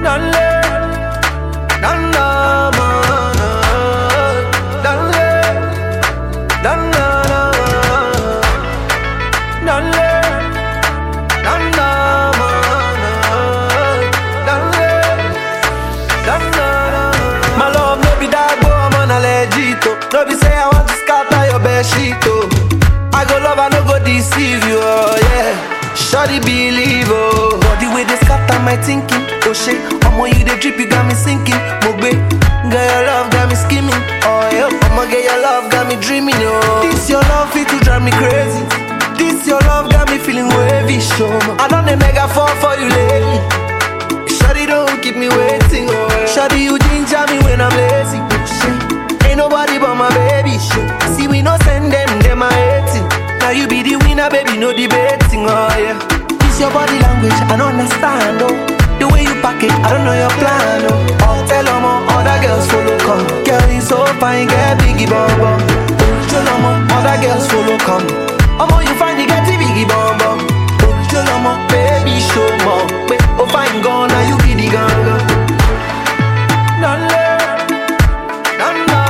Danle, danna, mana. Danle, danna, danle, danna, mana. Danle, danna. My love no be that boy, I'm on a legito. No be say I want to scatter your bedsheet, oh. I go love, I no go deceive you, oh yeah. Shawty believe, oh. Body way they scatter my thinking, oh shit. I'ma you the drip, you got me sinking, Mogbe. Girl, your love got me skimming, oh yeah. I'ma get your love, got me dreaming, oh. This your love fit to drive me crazy. This your love got me feeling wavy, show me. I done a mega fall for you lately. Shawty don't keep me waiting, oh yeah. Shawty you ginger me when I'm lazy, oh shit. Ain't nobody but my baby, shit. See we no send them are hating. Now you be the winner, baby, no debating, oh yeah. This your body language, I don't understand, oh. The way you pack it, I don't know your plan, oh. Oh, tell them all, other girls follow, come. Girl, you so fine, get biggie bum bum. Tell them all, other girls follow, come. You find you get the biggie bum bum. Tell them all, baby, show more. Oh, fine, gone, now you be the ganga. Danle, danna,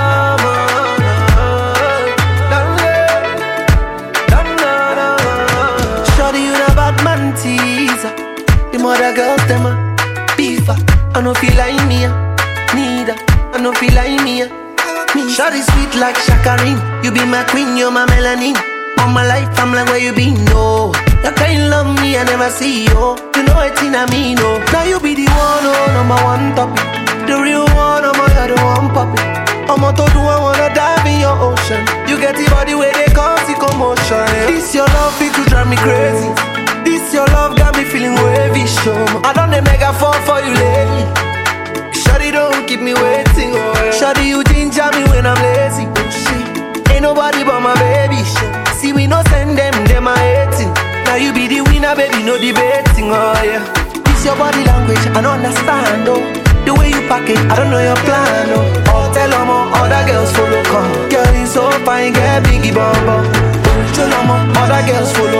mana. Danle, danna. Shawty, you the bad man teaser. The mother girls, them a beefer. I no feel like me, neither. I no feel like me. Shawty sweet like Shakarin. You be my queen, you're my melanin. All my life, I'm like where you be, no. You can't love me, I never see you. You know it's in a me, no. Now you be the one, oh, number one topic. The real one, you're the one puppy. I'm a total, I wanna dive in your ocean. You get the body where they cause the commotion, yeah. This your love, it to drive me crazy. This your love got me feeling wavy, show me. I done a mega fall for you lately. Shawty don't keep me waiting, oh yeah. Shawty you ginger me when I'm lazy, oh shit. Ain't nobody but my baby, shit. See we no send them are hating. Now you be the winner, baby, no debating, oh yeah. This your body language, I don't understand, oh. The way you pack it, I don't know your plan, oh. Oh, tell them all, other girls follow, come. Girl, you so fine, get biggie bum bum. Tell them all, other girls follow.